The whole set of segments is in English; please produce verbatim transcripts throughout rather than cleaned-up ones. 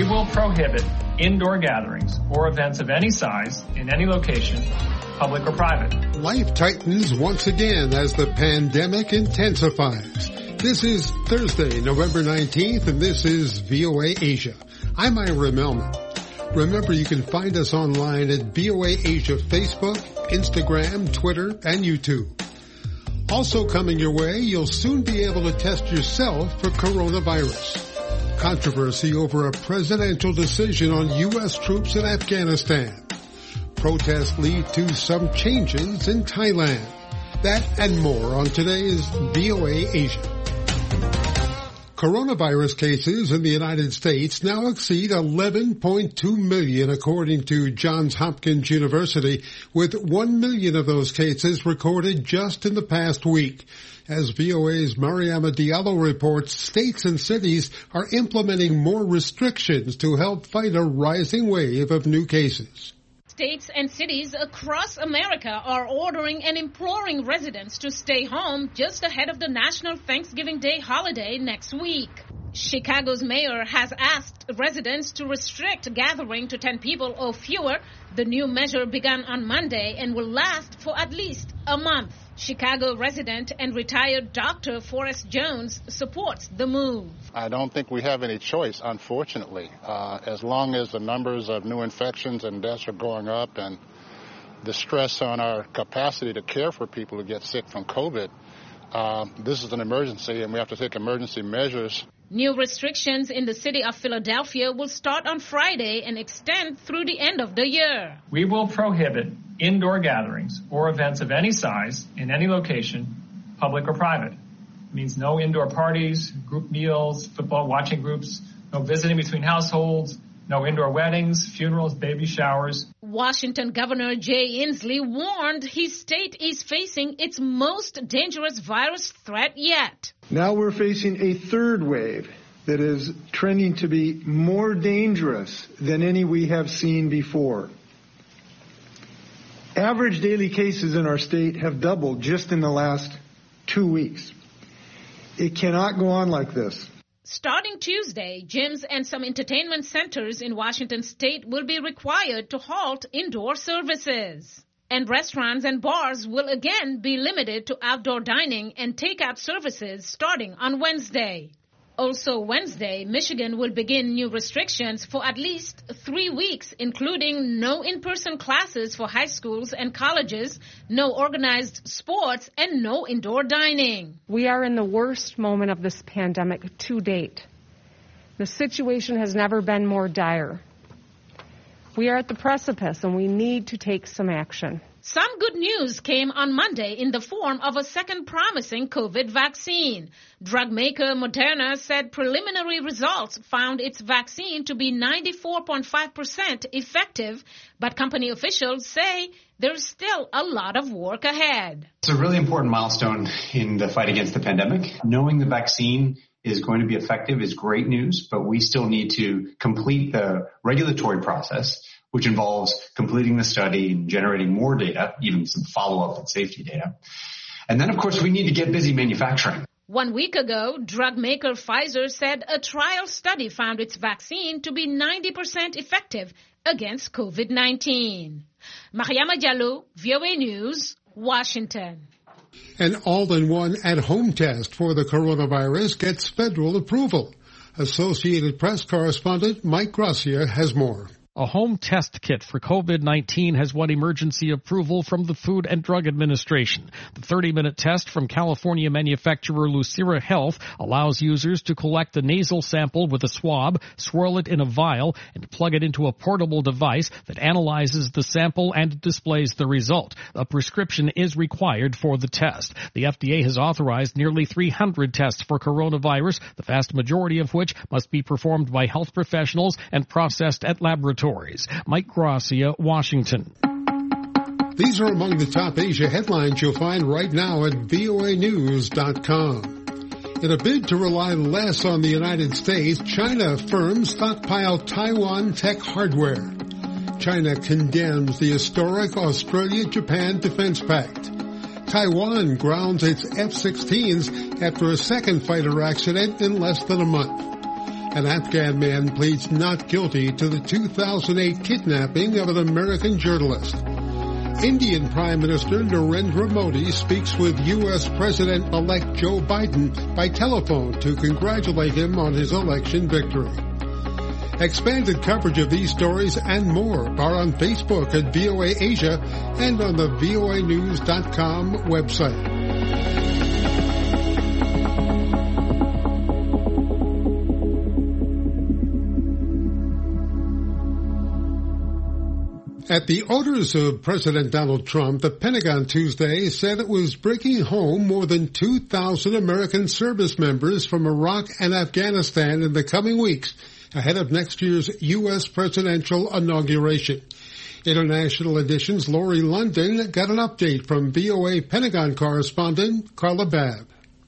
will prohibit indoor gatherings or events of any size in any location, public or private. Life tightens once again as the pandemic intensifies. This is Thursday, November nineteenth, and this is V O A Asia. I'm Ira Melman. Remember, you can find us online at V O A Asia Facebook, Instagram, Twitter, and YouTube. Also coming your way, you'll soon be able to test yourself for coronavirus. Controversy over a presidential decision on U S troops in Afghanistan. Protests lead to some changes in Thailand. That and more on today's V O A Asia. Coronavirus cases in the United States now exceed eleven point two million, according to Johns Hopkins University, with one million of those cases recorded just in the past week. As V O A's Mariama Diallo reports, states and cities are implementing more restrictions to help fight a rising wave of new cases. States and cities across America are ordering and imploring residents to stay home just ahead of the National Thanksgiving Day holiday next week. Chicago's mayor has asked residents to restrict gathering to ten people or fewer. The new measure began on Monday and will last for at least a month. Chicago resident and retired Doctor Forrest Jones supports the move. I don't think we have any choice, unfortunately. Uh, as long as the numbers of new infections and deaths are going up and the stress on our capacity to care for people who get sick from COVID, uh, this is an emergency and we have to take emergency measures. New restrictions in the city of Philadelphia will start on Friday and extend through the end of the year. We will prohibit indoor gatherings or events of any size in any location, public or private. It means no indoor parties, group meals, football watching groups, no visiting between households, no indoor weddings, funerals, baby showers. Washington Governor Jay Inslee warned his state is facing its most dangerous virus threat yet. Now we're facing a third wave that is trending to be more dangerous than any we have seen before. Average daily cases in our state have doubled just in the last two weeks. It cannot go on like this. Starting Tuesday, gyms and some entertainment centers in Washington state will be required to halt indoor services. And restaurants and bars will again be limited to outdoor dining and takeout services starting on Wednesday. Also Wednesday, Michigan will begin new restrictions for at least three weeks, including no in-person classes for high schools and colleges, no organized sports, and no indoor dining. We are in the worst moment of this pandemic to date. The situation has never been more dire. We are at the precipice, and we need to take some action. Some good news came on Monday in the form of a second promising COVID vaccine. Drug maker Moderna said preliminary results found its vaccine to be ninety-four point five percent effective, but company officials say there's still a lot of work ahead. It's a really important milestone in the fight against the pandemic. Knowing the vaccine is going to be effective is great news, but we still need to complete the regulatory process, which involves completing the study and generating more data, even some follow-up and safety data. And then, of course, we need to get busy manufacturing. One week ago, drug maker Pfizer said a trial study found its vaccine to be ninety percent effective against COVID nineteen. Mariama Diallo, V O A News, Washington. An all-in-one at-home test for the coronavirus gets federal approval. Associated Press correspondent Mike Gracia has more. A home test kit for COVID nineteen has won emergency approval from the Food and Drug Administration. The thirty-minute test from California manufacturer Lucira Health allows users to collect a nasal sample with a swab, swirl it in a vial, and plug it into a portable device that analyzes the sample and displays the result. A prescription is required for the test. The F D A has authorized nearly three hundred tests for coronavirus, the vast majority of which must be performed by health professionals and processed at laboratories. Mike Gracia, Washington. These are among the top Asia headlines you'll find right now at V O A news dot com. In a bid to rely less on the United States, China firms stockpile Taiwan tech hardware. China condemns the historic Australia-Japan Defense Pact. Taiwan grounds its F sixteens after a second fighter accident in less than a month. An Afghan man pleads not guilty to the two thousand eight kidnapping of an American journalist. Indian Prime Minister Narendra Modi speaks with U S President-elect Joe Biden by telephone to congratulate him on his election victory. Expanded coverage of these stories and more are on Facebook at V O A Asia and on the V O A news dot com website. At the orders of President Donald Trump, the Pentagon Tuesday said it was bringing home more than two thousand American service members from Iraq and Afghanistan in the coming weeks ahead of next year's U S presidential inauguration. International Edition's Lori London got an update from V O A Pentagon correspondent Carla Babb.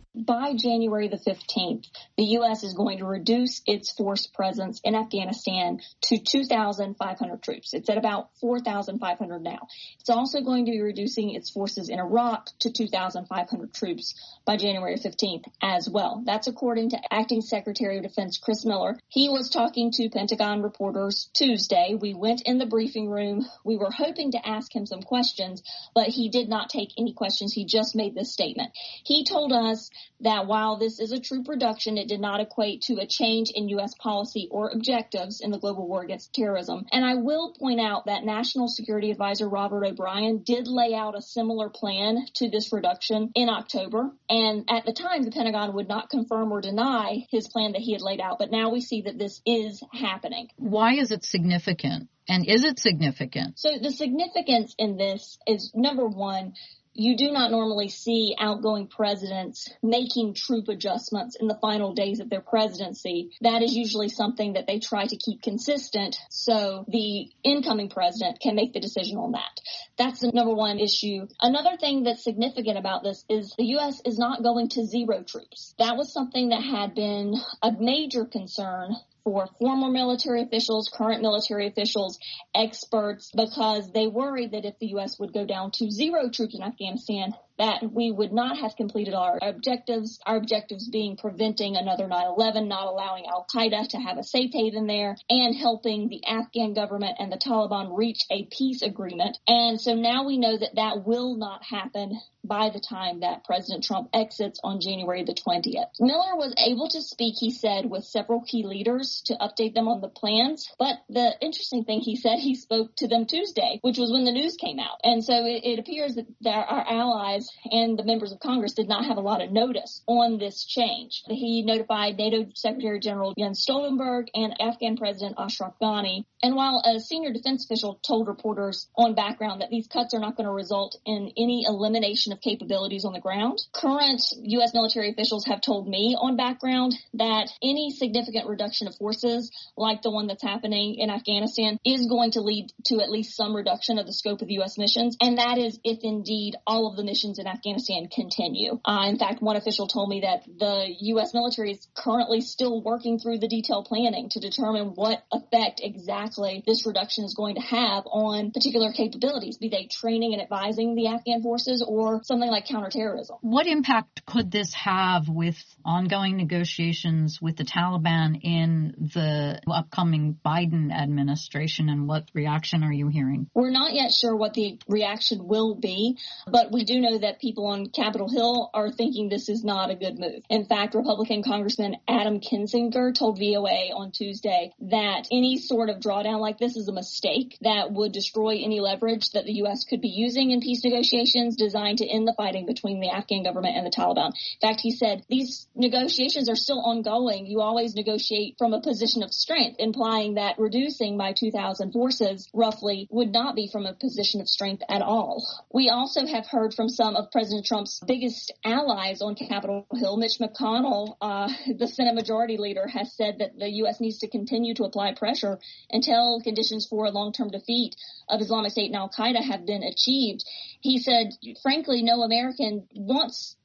By January the fifteenth, the U S is going to reduce its force presence in Afghanistan to two thousand five hundred troops. It's at about four thousand five hundred now. It's also going to be reducing its forces in Iraq to two thousand five hundred troops by January fifteenth as well. That's according to Acting Secretary of Defense Chris Miller. He was talking to Pentagon reporters Tuesday. We went in the briefing room. We were hoping to ask him some questions, but he did not take any questions. He just made this statement. He told us that while this is a troop reduction, it did not equate to a change in U S policy or objectives in the global war against terrorism. And I will point out that National Security Advisor Robert O'Brien did lay out a similar plan to this reduction in October. And at the time, the Pentagon would not confirm or deny his plan that he had laid out. But now we see that this is happening. Why is it significant? And is it significant? So the significance in this is, number one, you do not normally see outgoing presidents making troop adjustments in the final days of their presidency. That is usually something that they try to keep consistent so the incoming president can make the decision on that. That's the number one issue. Another thing that's significant about this is the U S is not going to zero troops. That was something that had been a major concern for former military officials, current military officials, experts, because they worried that if the U S would go down to zero troops in Afghanistan, that we would not have completed our objectives, our objectives being preventing another nine eleven, not allowing al-Qaeda to have a safe haven there, and helping the Afghan government and the Taliban reach a peace agreement. And so now we know that that will not happen by the time that President Trump exits on January the twentieth. Miller was able to speak, he said, with several key leaders to update them on the plans. But the interesting thing, he said, he spoke to them Tuesday, which was when the news came out. And so it, it appears that our allies and the members of Congress did not have a lot of notice on this change. He notified NATO Secretary General Jens Stoltenberg and Afghan President Ashraf Ghani. And while a senior defense official told reporters on background that these cuts are not going to result in any elimination of capabilities on the ground, current U S military officials have told me on background that any significant reduction of forces, like the one that's happening in Afghanistan, is going to lead to at least some reduction of the scope of U S missions. And that is if indeed all of the missions in Afghanistan continue. Uh, in fact, one official told me that the U S military is currently still working through the detailed planning to determine what effect exactly this reduction is going to have on particular capabilities, be they training and advising the Afghan forces or something like counterterrorism. What impact could this have with ongoing negotiations with the Taliban in the upcoming Biden administration, and what reaction are you hearing? We're not yet sure what the reaction will be, but we do know that people on Capitol Hill are thinking this is not a good move. In fact, Republican Congressman Adam Kinzinger told V O A on Tuesday that any sort of drawdown like this is a mistake that would destroy any leverage that the U S could be using in peace negotiations designed to end the fighting between the Afghan government and the Taliban. In fact, he said these negotiations are still ongoing. You always negotiate from a position of strength, implying that reducing by two thousand forces roughly would not be from a position of strength at all. We also have heard from some of President Trump's biggest allies on Capitol Hill. Mitch McConnell, uh, the Senate Majority Leader, has said that the U S needs to continue to apply pressure until conditions for a long-term defeat of Islamic State and al-Qaeda have been achieved. He said, frankly, no American wants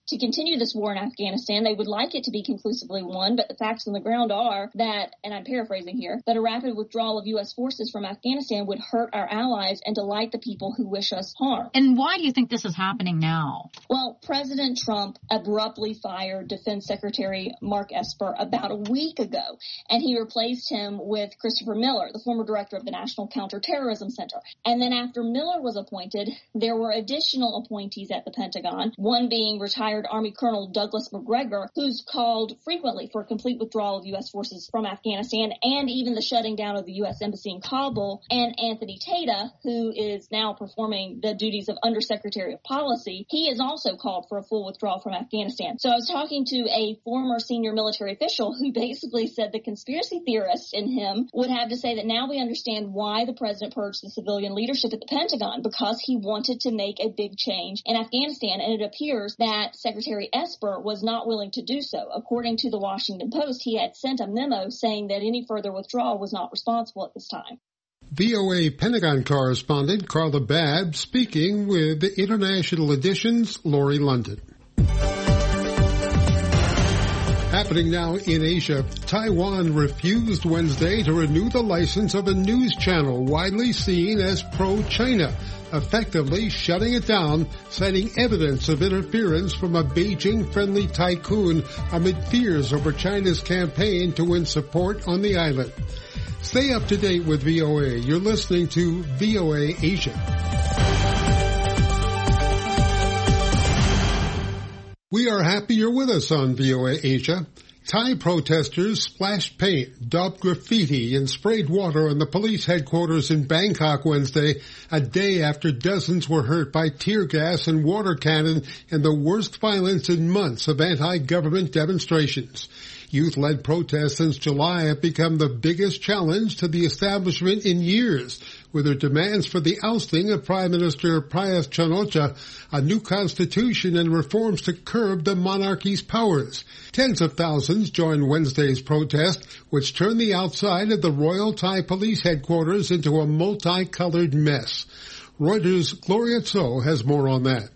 to continue this war in Afghanistan. They would like it to be conclusively won, but the facts on the ground are that, and I'm paraphrasing here, that a rapid withdrawal of U S forces from Afghanistan would hurt our allies and delight the people who wish us harm. And why do you think this is happening now? Well, President Trump abruptly fired Defense Secretary Mark Esper about a week ago, and he replaced him with Christopher Miller, the former director of the National Counterterrorism Center. And then after Miller was appointed, there were additional appointees at the Pentagon, one being retired Army Colonel Douglas McGregor, who's called frequently for a complete withdrawal of U S forces from Afghanistan and even the shutting down of the U S Embassy in Kabul, and Anthony Tata, who is now performing the duties of Undersecretary of Policy. He has also called for a full withdrawal from Afghanistan. So I was talking to a former senior military official who basically said the conspiracy theorist in him would have to say that now we understand why the president purged the civilian leadership at the Pentagon, because he wanted to make a big change in Afghanistan, and it appears that Secretary Esper was not willing to do so. According to the Washington Post, he had sent a memo saying that any further withdrawal was not responsible at this time. V O A Pentagon correspondent Carla Babb speaking with the International Edition's Lori London. Happening now in Asia, Taiwan refused Wednesday to renew the license of a news channel widely seen as pro-China, effectively shutting it down, citing evidence of interference from a Beijing-friendly tycoon amid fears over China's campaign to win support on the island. Stay up to date with V O A. You're listening to V O A Asia. We are happy you're with us on V O A Asia. Thai protesters splashed paint, daubed graffiti, and sprayed water on the police headquarters in Bangkok Wednesday, a day after dozens were hurt by tear gas and water cannon in the worst violence in months of anti-government demonstrations. Youth-led protests since July have become the biggest challenge to the establishment in years, with their demands for the ousting of Prime Minister Prayut Chan-o-cha, a new constitution, and reforms to curb the monarchy's powers. Tens of thousands joined Wednesday's protest, which turned the outside of the Royal Thai Police headquarters into a multicolored mess. Reuters' Gloria Tso has more on that.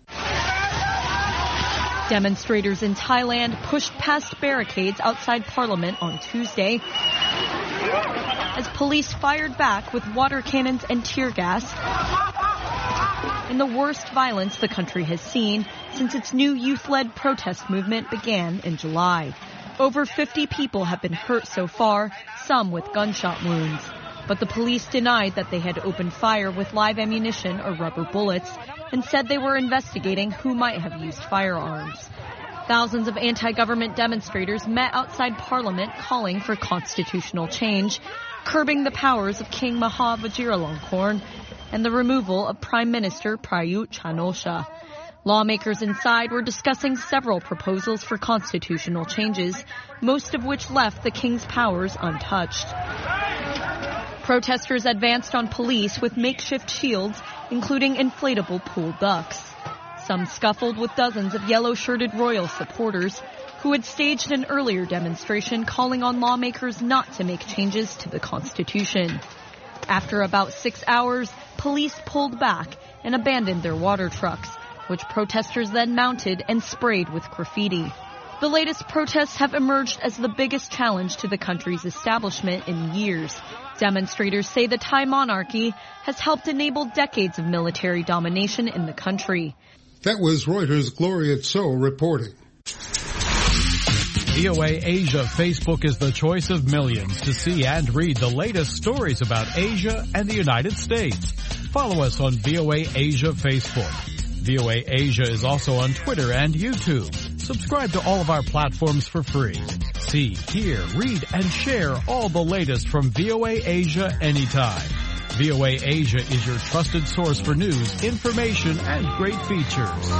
Demonstrators in Thailand pushed past barricades outside Parliament on Tuesday as police fired back with water cannons and tear gas in the worst violence the country has seen since its new youth-led protest movement began in July. Over fifty people have been hurt so far, some with gunshot wounds. But the police denied that they had opened fire with live ammunition or rubber bullets and said they were investigating who might have used firearms. Thousands of anti-government demonstrators met outside Parliament calling for constitutional change, curbing the powers of King Maha Vajiralongkorn, and the removal of Prime Minister Prayut Chan-o-cha. Lawmakers inside were discussing several proposals for constitutional changes, most of which left the king's powers untouched. Protesters advanced on police with makeshift shields, including inflatable pool ducks. Some scuffled with dozens of yellow-shirted royal supporters who had staged an earlier demonstration calling on lawmakers not to make changes to the Constitution. After about six hours, police pulled back and abandoned their water trucks, which protesters then mounted and sprayed with graffiti. The latest protests have emerged as the biggest challenge to the country's establishment in years. Demonstrators say the Thai monarchy has helped enable decades of military domination in the country. That was Reuters' Gloria Tso reporting. V O A Asia Facebook is the choice of millions to see and read the latest stories about Asia and the United States. Follow us on V O A Asia Facebook. V O A Asia is also on Twitter and YouTube. Subscribe to all of our platforms for free. See, hear, read, and share all the latest from V O A Asia anytime. V O A Asia is your trusted source for news, information, and great features.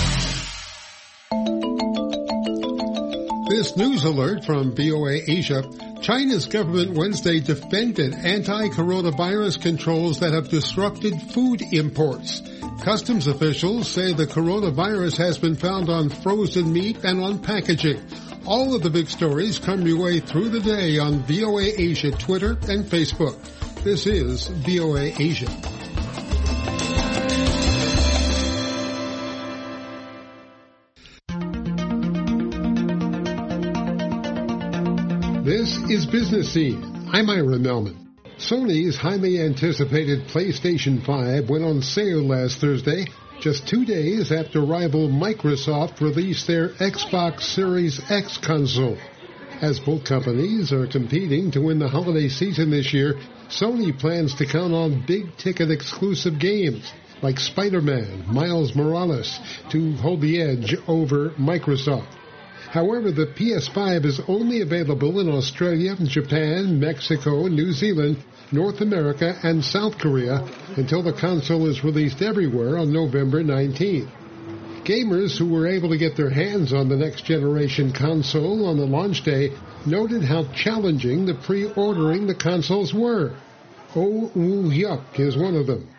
This news alert from V O A Asia. China's government Wednesday defended anti-coronavirus controls that have disrupted food imports. Customs officials say the coronavirus has been found on frozen meat and on packaging. All of the big stories come your way through the day on V O A Asia Twitter and Facebook. This is V O A Asia. is Business Scene. I'm Ira Melman. Sony's highly anticipated PlayStation five went on sale last Thursday, just two days after rival Microsoft released their Xbox Series X console. As both companies are competing to win the holiday season this year, Sony plans to count on big-ticket exclusive games like Spider-Man, Miles Morales to hold the edge over Microsoft. However, the P S five is only available in Australia, Japan, Mexico, New Zealand, North America, and South Korea until the console is released everywhere on November nineteenth. Gamers who were able to get their hands on the next-generation console on the launch day noted how challenging the pre-ordering the consoles were. Oh Woo Hyuk is one of them.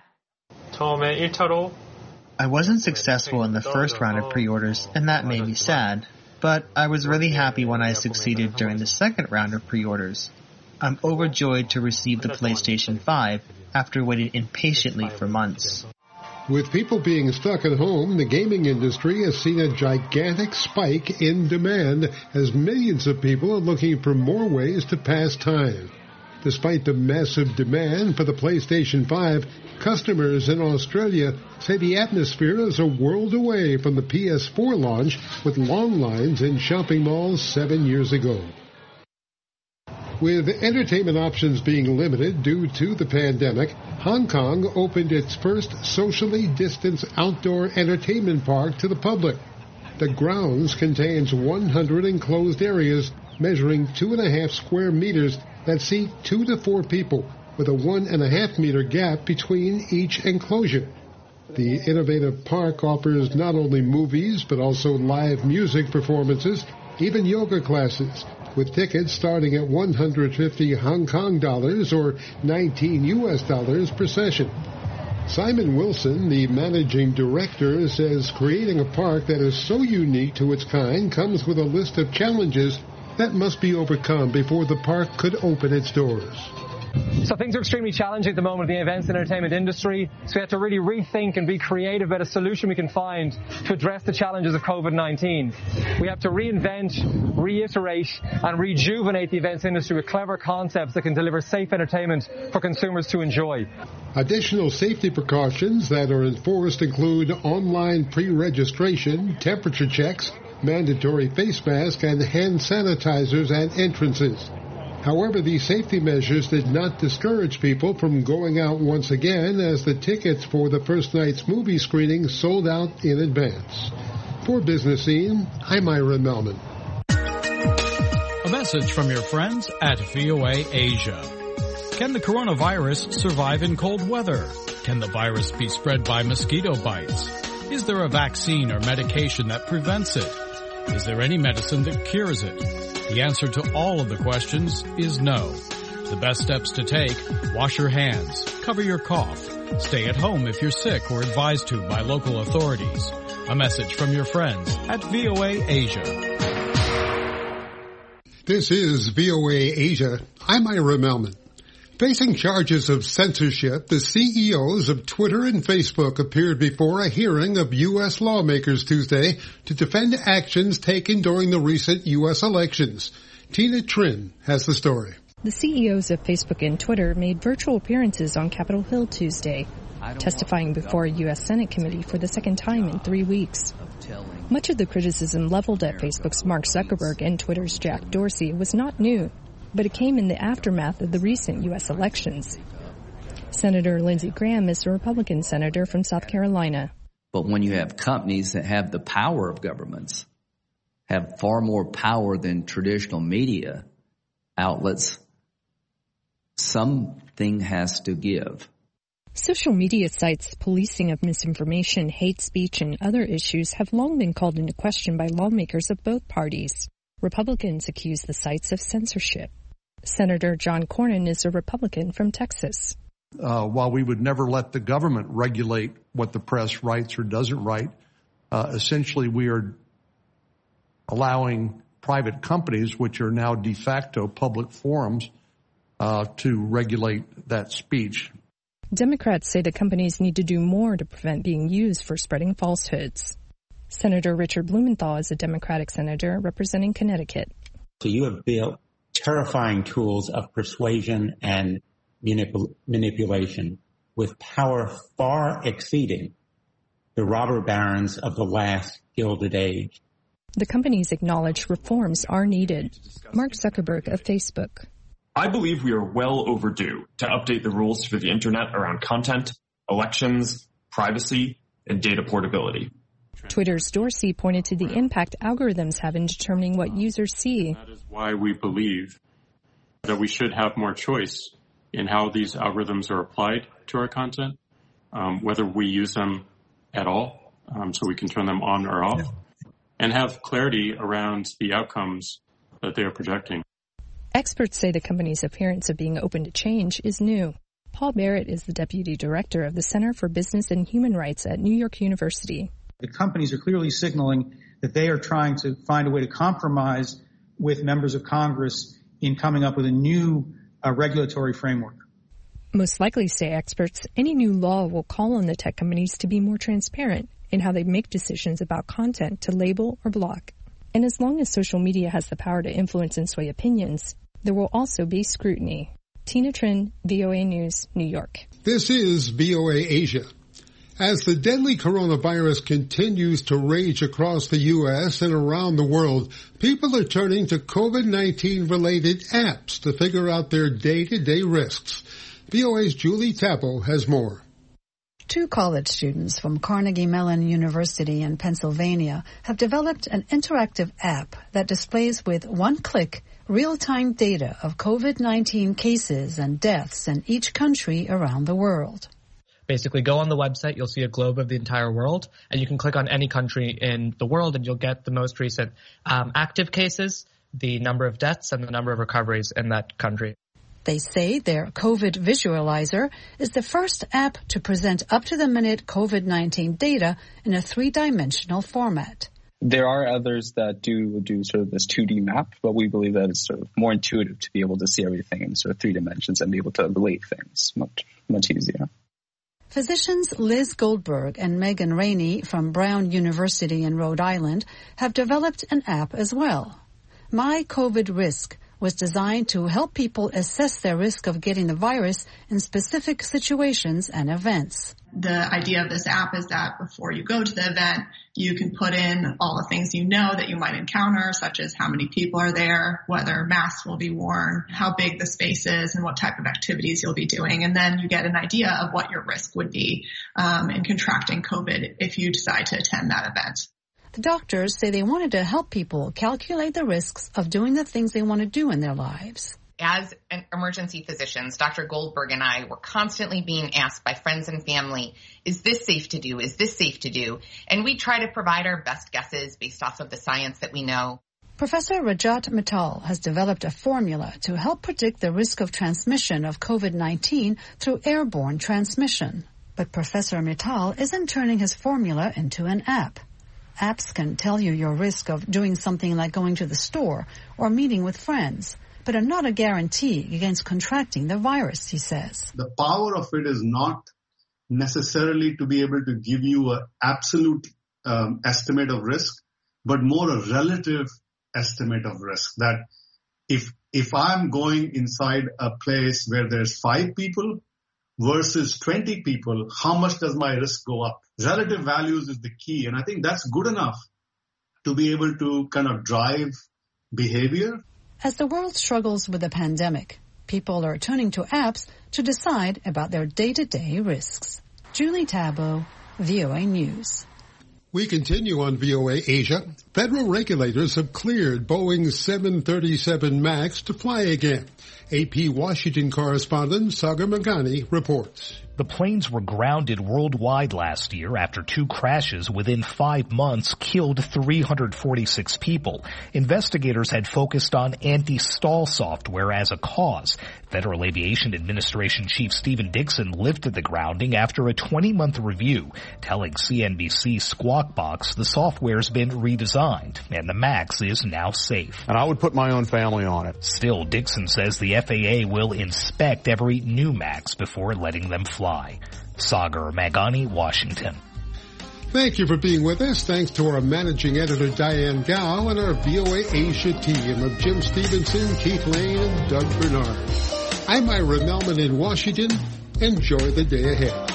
I wasn't successful in the first round of pre-orders, and that made me sad. But I was really happy when I succeeded during the second round of pre-orders. I'm overjoyed to receive the PlayStation five after waiting impatiently for months. With people being stuck at home, the gaming industry has seen a gigantic spike in demand as millions of people are looking for more ways to pass time. Despite the massive demand for the PlayStation five, customers in Australia say the atmosphere is a world away from the P S four launch with long lines in shopping malls seven years ago. With entertainment options being limited due to the pandemic, Hong Kong opened its first socially distanced outdoor entertainment park to the public. The grounds contains one hundred enclosed areas measuring two and a half square meters that seat two to four people with a one and a half meter gap between each enclosure. The innovative park offers not only movies but also live music performances, even yoga classes, with tickets starting at one hundred fifty Hong Kong dollars or nineteen U S dollars per session. Simon Wilson, the managing director, says creating a park that is so unique to its kind comes with a list of challenges that must be overcome before the park could open its doors. So things are extremely challenging at the moment in the events and entertainment industry. So we have to really rethink and be creative about a solution we can find to address the challenges of COVID nineteen. We have to reinvent, reiterate, and rejuvenate the events industry with clever concepts that can deliver safe entertainment for consumers to enjoy. Additional safety precautions that are enforced include online pre-registration, temperature checks, mandatory face masks, and hand sanitizers at entrances. However, these safety measures did not discourage people from going out once again as the tickets for the first night's movie screening sold out in advance. For Business Scene, I'm Ira Melman. A message from your friends at V O A Asia. Can the coronavirus survive in cold weather? Can the virus be spread by mosquito bites? Is there a vaccine or medication that prevents it? Is there any medicine that cures it? The answer to all of the questions is no. The best steps to take: wash your hands, cover your cough, stay at home if you're sick or advised to by local authorities. A message from your friends at V O A Asia. This is V O A Asia. I'm Ira Melman. Facing charges of censorship, the C E Os of Twitter and Facebook appeared before a hearing of U S lawmakers Tuesday to defend actions taken during the recent U S elections. Tina Trin has the story. The C E Os of Facebook and Twitter made virtual appearances on Capitol Hill Tuesday, testifying before a U S Senate committee for the second time in three weeks. Much of the criticism leveled at Facebook's Mark Zuckerberg and Twitter's Jack Dorsey was not new, but it came in the aftermath of the recent U S elections. Senator Lindsey Graham is a Republican senator from South Carolina. But when you have companies that have the power of governments, have far more power than traditional media outlets, something has to give. Social media sites' policing of misinformation, hate speech, and other issues have long been called into question by lawmakers of both parties. Republicans accuse the sites of censorship. Senator John Cornyn is a Republican from Texas. Uh, while we would never let the government regulate what the press writes or doesn't write, uh, essentially we are allowing private companies, which are now de facto public forums, uh, to regulate that speech. Democrats say the companies need to do more to prevent being used for spreading falsehoods. Senator Richard Blumenthal is a Democratic senator representing Connecticut. So you have built terrifying tools of persuasion and manipul- manipulation with power far exceeding the robber barons of the last Gilded Age. The companies acknowledge reforms are needed. Mark Zuckerberg of Facebook. I believe we are well overdue to update the rules for the internet around content, elections, privacy, and data portability. Twitter's Dorsey pointed to the impact algorithms have in determining what users see. That is why we believe that we should have more choice in how these algorithms are applied to our content, um, whether we use them at all, um, so we can turn them on or off, and have clarity around the outcomes that they are projecting. Experts say the company's appearance of being open to change is new. Paul Barrett is the deputy director of the Center for Business and Human Rights at New York University. The companies are clearly signaling that they are trying to find a way to compromise with members of Congress in coming up with a new uh, regulatory framework. Most likely, say experts, any new law will call on the tech companies to be more transparent in how they make decisions about content to label or block. And as long as social media has the power to influence and sway opinions, there will also be scrutiny. Tina Trin, V O A News, New York. This is V O A Asia. As the deadly coronavirus continues to rage across the U S and around the world, people are turning to COVID nineteen related apps to figure out their day-to-day risks. V O A's Julie Tabo has more. Two college students from Carnegie Mellon University in Pennsylvania have developed an interactive app that displays with one click real-time data of COVID nineteen cases and deaths in each country around the world. Basically, go on the website, you'll see a globe of the entire world, and you can click on any country in the world, and you'll get the most recent um, active cases, the number of deaths, and the number of recoveries in that country. They say their COVID Visualizer is the first app to present up-to-the-minute COVID nineteen data in a three-dimensional format. There are others that do do sort of this two D map, but we believe that it's sort of more intuitive to be able to see everything in sort of three dimensions and be able to relate things much, much easier. Physicians Liz Goldberg and Megan Rainey from Brown University in Rhode Island have developed an app as well. My COVID Risk was designed to help people assess their risk of getting the virus in specific situations and events. The idea of this app is that before you go to the event, you can put in all the things you know that you might encounter, such as how many people are there, whether masks will be worn, how big the space is, and what type of activities you'll be doing. And then you get an idea of what your risk would be um, in contracting COVID if you decide to attend that event. The doctors say they wanted to help people calculate the risks of doing the things they want to do in their lives. As an emergency physicians, Doctor Goldberg and I were constantly being asked by friends and family, is this safe to do? Is this safe to do? And we try to provide our best guesses based off of the science that we know. Professor Rajat Mittal has developed a formula to help predict the risk of transmission of COVID nineteen through airborne transmission. But Professor Mittal isn't turning his formula into an app. Apps can tell you your risk of doing something like going to the store or meeting with friends, but are not a guarantee against contracting the virus, he says. The power of it is not necessarily to be able to give you an absolute um, estimate of risk, but more a relative estimate of risk. That if if I'm going inside a place where there's five people versus twenty people, how much does my risk go up? Relative values is the key, and I think that's good enough to be able to kind of drive behavior. As the world struggles with the pandemic, people are turning to apps to decide about their day-to-day risks. Julie Tabo, V O A News. We continue on V O A Asia. Federal regulators have cleared Boeing's seven thirty-seven MAX to fly again. A P Washington correspondent Sagar Meghani reports. The planes were grounded worldwide last year after two crashes within five months killed three hundred forty-six people. Investigators had focused on anti-stall software as a cause. Federal Aviation Administration Chief Stephen Dixon lifted the grounding after a twenty-month review, telling C N B C Squawk Box the software's been redesigned and the MAX is now safe. And I would put my own family on it. Still, Dixon says the F A A will inspect every new MAX before letting them fly. Sagar Meghani, Washington. Thank you for being with us. Thanks to our managing editor, Diane Gao, and our V O A Asia team of Jim Stevenson, Keith Lane, and Doug Bernard. I'm Ira Melman in Washington. Enjoy the day ahead.